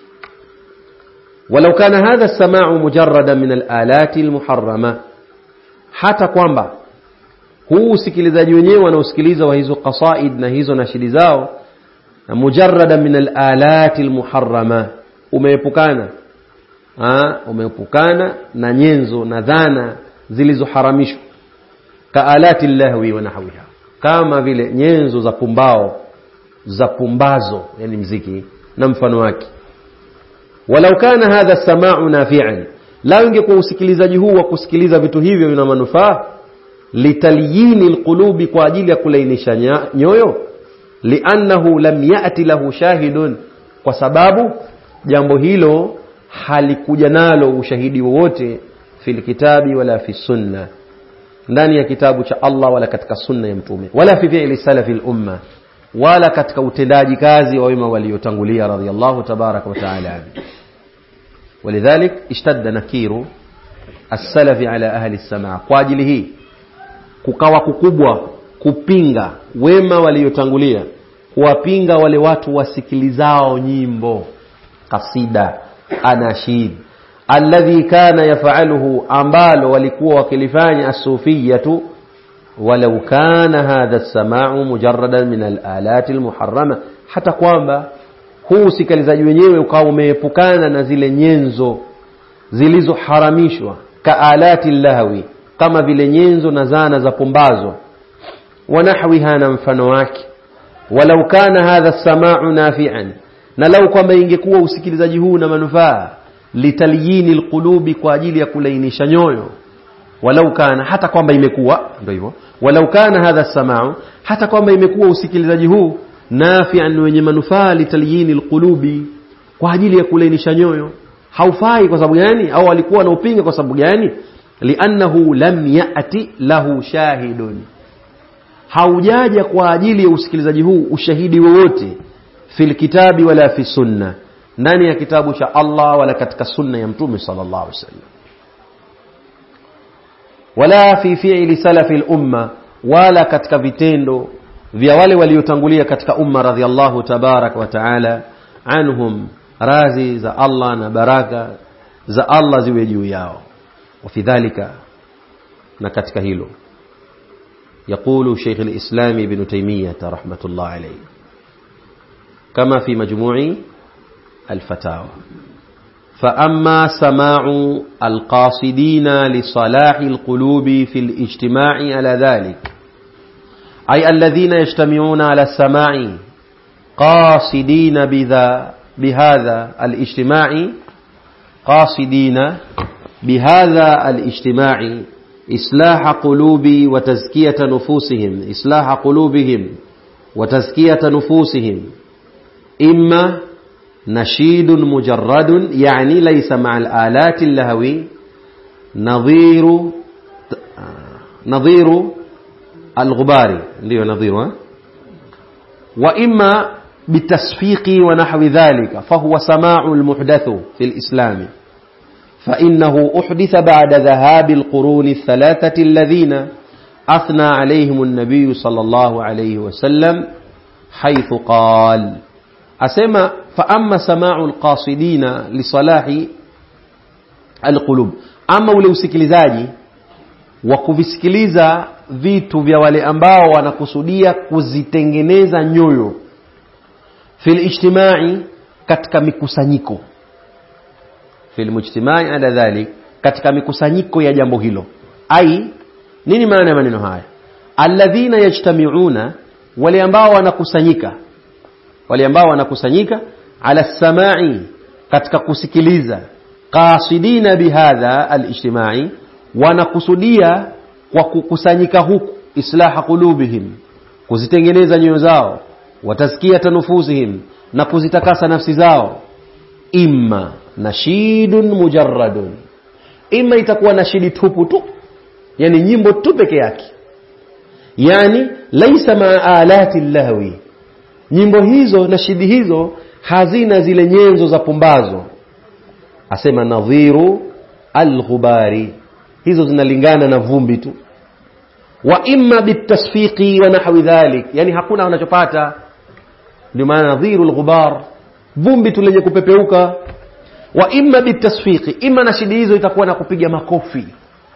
Walau kana hadha as-sama'u mujarradan min al-alati al-muharrama, hata kwamba huu usikilizaji wenyewe wanaosikiliza wa hizo qasaid na hizo nashidi zao na mujarradan min al-alati al-muharrama, umeepukana ah umeepukana na nyenzo na dhana zilizoharamishwa, ka alati lahwi wa nahwiha, kama vile nyenzo za pumbao za pumbazo, yani muziki na mfano wake. Walau kana hadha as-sama'u nafi'an, la ingekuwa usikilizaji huu wa kusikiliza vitu hivyo vina manufaa, litalyini alqulubi, kwa ajili ya kulainisha nyoyo, li'annahu lam ya'ti lahu shahidun, kwa sababu jambo hilo halikuja nalo ushahidi wowote fil kitabi wala fi sunna, ndani ya kitabu cha Allah wala katika sunna ya mtume, wala fi fi'li salafil umma, wala katika utendaji kazi wa wema waliotangulia radhiyallahu tabaraka wa taala. Walidhalik ishtadda nakiru as-salafi ala ahli as-samaa, kwa ajili hii kukawa kukubwa kupinga wema waliotangulia, kuwapinga wale watu wasikilizao nyimbo, kasida, anashid, alladhi kana yaf'aluhu, ambalo walikuwa wakilifanya as-sufiyatu. Walau kana hadha as-sama'u mujarradan min al-alati al-muharrama, hata kwamba huu usikilizaji wenyewe ukawa umeepukana na zile nyenzo zilizoharamishwa, ka alati lahwi, kama vile nyenzo na zana za pumbazo, wa nahwiha, na mfano wake. Walau kana hadha as-sama'u nafi'an, na lau kwamba ingekuwa usikilizaji huu na manufaa, litalyini alqulubi, kwa ajili ya kulainisha nyoyo. Walau kana, hata kwamba imekuwa ndio hivyo, walau kana hadha as-sama'u, hata kwamba imekuwa usikilizaji huu nafi'an wenye manufaa litalyini alqulubi, kwa ajili ya kulainisha nyoyo. Haufai kwa sababu gani? Au alikuwa anaupinga kwa sababu gani? Li'annahu lam ya'ti lahu shahidun, haujaja kwa ajili ya usikilizaji huu ushahidi wowote fil kitabi wala fi sunna, ndani ya kitabu cha Allah wala katika sunna ya Mtume sallallahu alaihi wasallam, wala fi fi'li salafi al-umma, wala katika vitendo vya wale waliotangulia katika umma radhiallahu tabarak wa taala anhum, razi za Allah na baraka za Allah ziwe juu yao. Wa fi dhalika, na katika hilo, يقول شيخ الإسلام ابن تيمية رحمة الله عليه كما في مجموع الفتاوى: فأما سماع القاصدين لصلاح القلوب في الاجتماع على ذلك، أي الذين يجتمعون على السماع قاصدين بذا بهذا الاجتماع قاصدين بهذا الاجتماع إصلاح قلوب وتزكية نفوسهم إصلاح قلوبهم وتزكية نفوسهم، إما نشيد مجرد يعني ليس مع الآلات اللهوي نظير نظير الغبار ndio نظير، وإما بالتصفيق ونحو ذلك فهو سماع المحدث في الإسلام، فإنه أحدث بعد ذهاب القرون الثلاثة الذين أثنى عليهم النبي صلى الله عليه وسلم حيث قال: أسمى فأما سماع القاصدين لصلاح القلوب، أما ule usikilizaji wa kuvisikiliza vitu vya wale ambao wanakusudia kuzitengeneza nyoyo, fil ijtimai, katika mikusanyiko, fil mujtimai ala dhalik, katika mikusanyiko ya jambo hilo. Ai, nini maana ya maneno haya? Alladhina yajtami'una, wale ambao wanakusanyika, wale ambao wanakusanyika ala samai, katika kusikiliza, qasidina bihadha alijtimai, wanakusudia kwa kukusanyika huku islaha qulubihim, kuzitengeneza nyoyo zao, watazkiyata nufusihim, na kuzitakasa nafsi zao. Imma nashidun mujarradun, imma itakuwa nashidi tupu tu, yani nyimbo tu peke yake, yani laisa ma alati lahwi, nyimbo hizo nashidi hizo hazina zile nyenzo za pumbazo. Asema nadhiru al-ghubari, hizo zinalingana na vumbi tu. Wa imma bitasfiqi wa nahwi dhalik, yani hakuna unachopata, ndio maana nadhiru al-ghubar, vumbi tu lenye kupepeuka. Wa imma bitasfiqi, imma nashidi hizo itakuwa na kupiga makofi,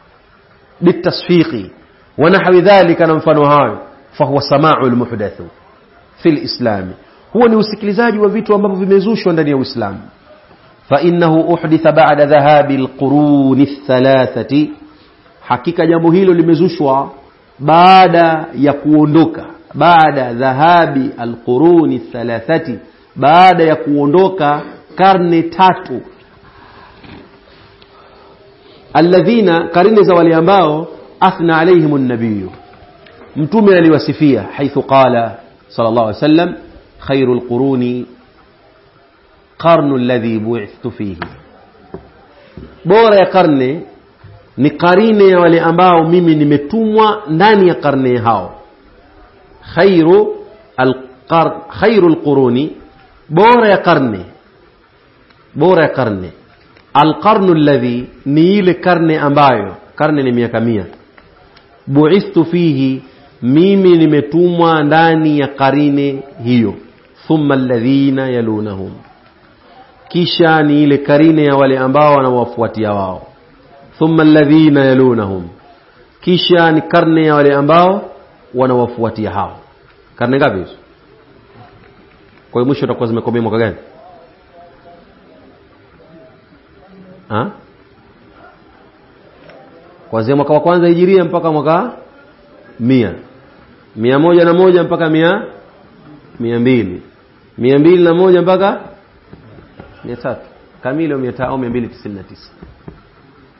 bitasfiqi wa nahwi dhalika, na mfano hayo. Fa huwa sama'u al-muhdathu fi al-islam, huwa ni usikilizaji wa vitu ambavyo vimezushwa ndani ya Uislamu. Fa innahu uhditha ba'da dhahabi al-quruni ath-thalathati, hakika jambo hilo limezushwa baada ya kuondoka, baada dhahabi al-quruni ath-thalathati, baada ya kuondoka karne tatu. Alladhina, karne za wale ambao athna alaihim an-nabiy, mtume aliwasifia, haithu qala sallallahu alaihi wasallam: khairul quruni qarnu alladhi bu'ithtu fihi, bora ya karne ni karne ya wale ambao mimi nimetumwa ndani ya karne hao. Khairu al-qarn, khairul quruni, bora ya karne, bora ya karne. Al-qarnu alladhi, ni ile karne ambayo, karne ni miaka mia. Bu'ithtu fihi, mimi nimetumwa ndani ya karne hiyo. Thumma alladhina yalunahum, kisha ni ile karne ya wale ambao wanawafuatia wao. Thumma alladhina yalunahum, kisha ni karne ya wale ambao wanawafuatia hao. Karne ngapi hizo? Kwa hiyo mwisho utakuwa zimekomea mwaka gani? Ha? Kuanzia mwaka wa kwanza hijiria mpaka mwaka mia. Mia moja na moja mpaka mia, mia mbili. Mia mbili na moja mpaka mia tatu. Kamili au mia tatu au mia mbili tisini na tisa.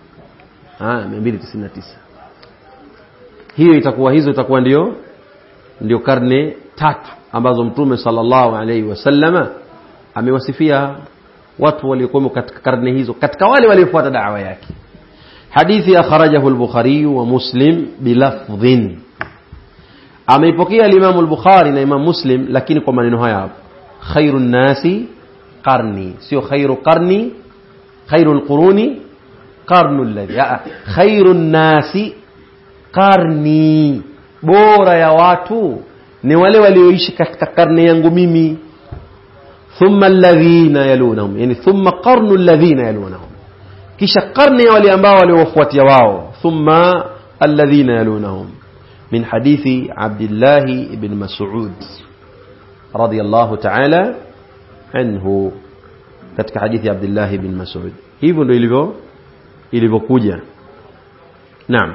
Ah, mia mbili tisini na tisa. Hiyo itakuwa, hizo itakuwa ndio ndio karne tatu ambazo Mtume sallallahu alaihi wasallama amewasifia watu waliokuwa katika karne hizo, katika wale waliofuata da'wa yake. Hadithi akhrajahu al-Bukhari wa Muslim bilafdhin, ameipokea al-Imam al-Bukhari na Imam Muslim lakini kwa maneno haya: khairun nasi qarni, sio khairu qarni, khairul quruni qarnu alladhi, khairun nasi qarni, bora ya watu ni wale walioishi katika karne yangu mimi. Thumma alladhina yalunahum, yani thumma qarnu alladhina yalunahum, kisha karne ya wale ambao waliowafuatia wao. Thumma alladhina yalunahum. Min hadithi Abdullah ibn Mas'ud radiyallahu ta'ala anhu, katika hadithi Abdullah ibn Mas'ud. Hivyo ndio ilivyo ilivyokuja. Naam.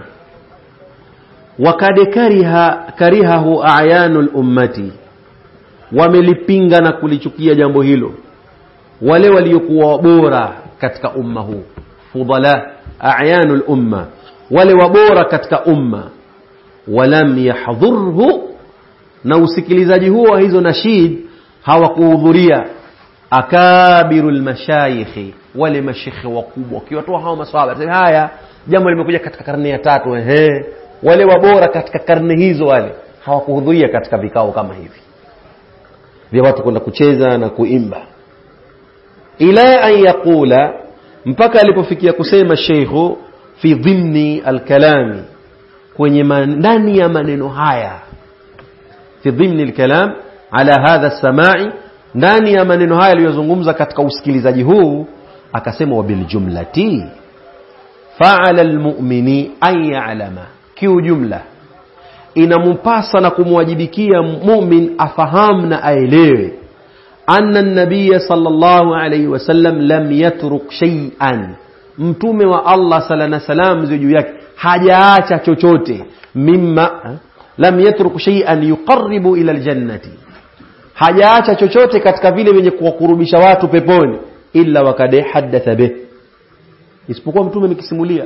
Wakad kariha karihahu a'yanul ummati, wamelipinga na kulichukia jambo hilo wale waliokuwa bora katika umma huu. Fudala a'yanul umma, wale wabora katika umma. Walam yahdhurhu, na usikilizaji huo wa hizo nashid hawakuhudhuria. Akabirul mashayikh, wale mashekhe wakubwa, kiwatoa hao maswahaba. Haya jambo limekuja katika karne ya tatu, ehe, wale wabora katika karne hizo wale hawakuhudhuria katika vikao kama hivi vya watu kwenda kucheza na kuimba. Ila an yaqula, mpaka alipofikia kusema sheikhu, fi dhimni alkalami, kwenye ndani ya maneno haya, fi dhimni alkalam ala hadha as-sama'i, ndani ya maneno haya aliyozungumza katika usikilizaji huu, akasema wa bil jumlati fa'ala almu'mini an ya'lama, kiujumla inampasa na kumwajibikia mu'min afahamu na aelewe, anna an-nabiy sallallahu alayhi wasallam lam yatruk shay'an, mtume wa Allah sallallahu alayhi wasallam juu yake hajaacha chochote, mimma lam yatruk shay'an yuqarribu ila al-jannati, hajaacha chochote katika vile vyenye kuwakurubisha watu peponi, illa wakad hadatha bih, isipokuwa mtume amekisimulia.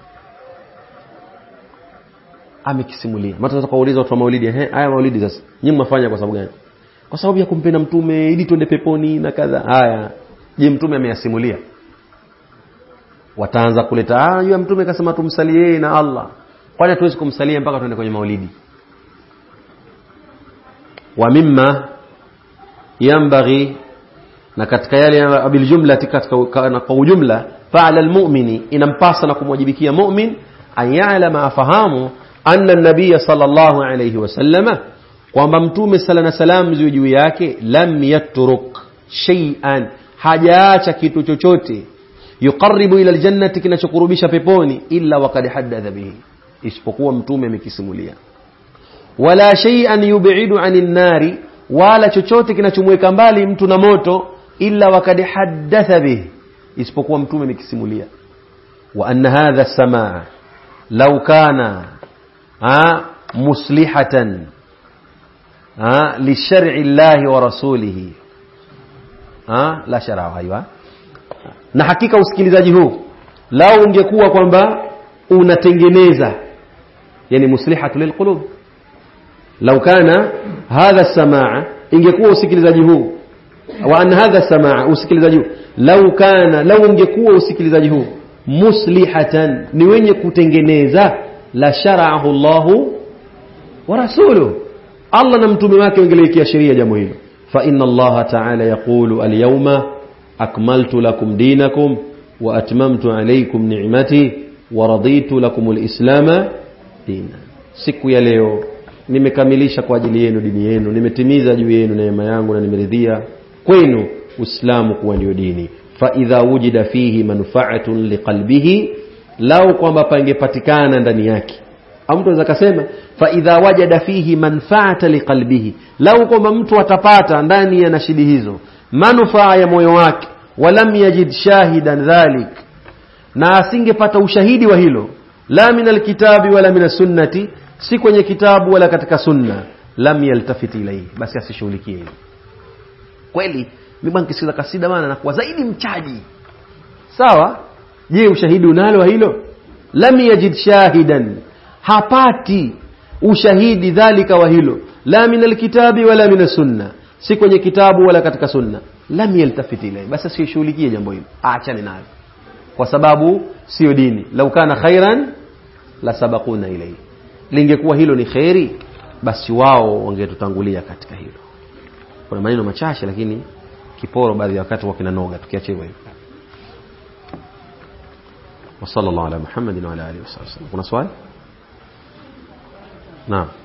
Amekisimulia. Mtu anaweza kuuliza watu wa maulidi, eh, haya maulidi sasa nyinyi mnafanya kwa sababu gani? Kwa sababu ya kumpenda mtume ili tuende peponi na kadha. Haya, je, mtume ameyasimulia? Wataanza kuleta, ah, yule mtume kasema tumsalie na Allah, kwani hatuwezi kumsalia mpaka tuende kwenye maulidi? Wa mimma yambaghi, na katika yale bil jumla, katika kwa ujumla, fa'ala almu'mini, inampasa na kumwajibikia mu'min an ya'lama, afahamu, anna an-nabiy sallallahu alayhi wasallama, kwamba mtume sallallahu alayhi wasallam juu yake, lam yatruk shay'an, hajaacha kitu chochote, yuqarribu ila aljannati, kinachokurubisha peponi, illa waqad haddatha bihi, isipokuwa mtume amekisimulia. Wala shay'an yub'idu 'anil nari, wala chochote kinachomweka mbali mtu na moto, illa waqad haddatha bihi, isipokuwa mtume amekisimulia. Wa anna hadha as-samaa law kana muslihatan li shar'i Allah wa rasulihi, la shar'a haywa, na hakika usikilizaji huu lao ungekuwa kwamba unatengeneza, yani muslihatu lilqulub, law kana hadha as-samaa, ingekuwa usikilizaji huu, wa anna hadha as-samaa, usikilizaji huu, law kana, law ungekuwa usikilizaji huu muslihatan, ni wenye kutengeneza, la shara'ahu Allahu wa rasuluhu, Allah na mtume wake wangeliwekea sheria jambo hilo. Fa inna Allah ta'ala yaqulu al-yawma akmaltu lakum dinakum wa atmamtu alaykum ni'mati wa raditu lakum al-islam dina, siku ya leo nimekamilisha kwa ajili yenu dini yenu, nimetimiza juu yenu neema yangu na nimeridhia kwenu Uislamu kuwa ndio dini. Fa idha wujida fihi manfa'atun liqalbihi, lao kwamba pangepatikana ndani yake, au mtu anaweza kusema fa idha wajada fihi manfa'ata liqalbihi, lao kwamba mtu atapata ndani ya nashidi hizo manufaa ya moyo wake, walam yajid shahidan dhalik, na asingepata ushahidi wa hilo, la min alkitabi wala min sunnati, si kwenye kitabu wala katika sunna, lam yaltafiti ilayhi, basi asishughulikie hilo. Kweli mimi nikisikiza kasida maana na kwa zaidi mchaji, sawa, je ushahidi unalo wa hilo? Lam yajid shahidan, hapati ushahidi dhalika wa hilo, la min alkitabi wala min sunna, si kwenye kitabu wala katika sunna, lam yaltafiti ilayhi, basi sishughulikie jambo hilo, aachane nalo, kwa sababu sio dini. Lau kana khairan la sabaquna ilayhi, lingekuwa hilo ni khairi, basi wao wangetutangulia katika hilo. Kuna maneno machache lakini kiporo baadhi ya wakati wakinanoga, tukiache hivyo. wa sallallahu ala Muhammadin wa ala alihi wasallam. Kuna swali? Naam.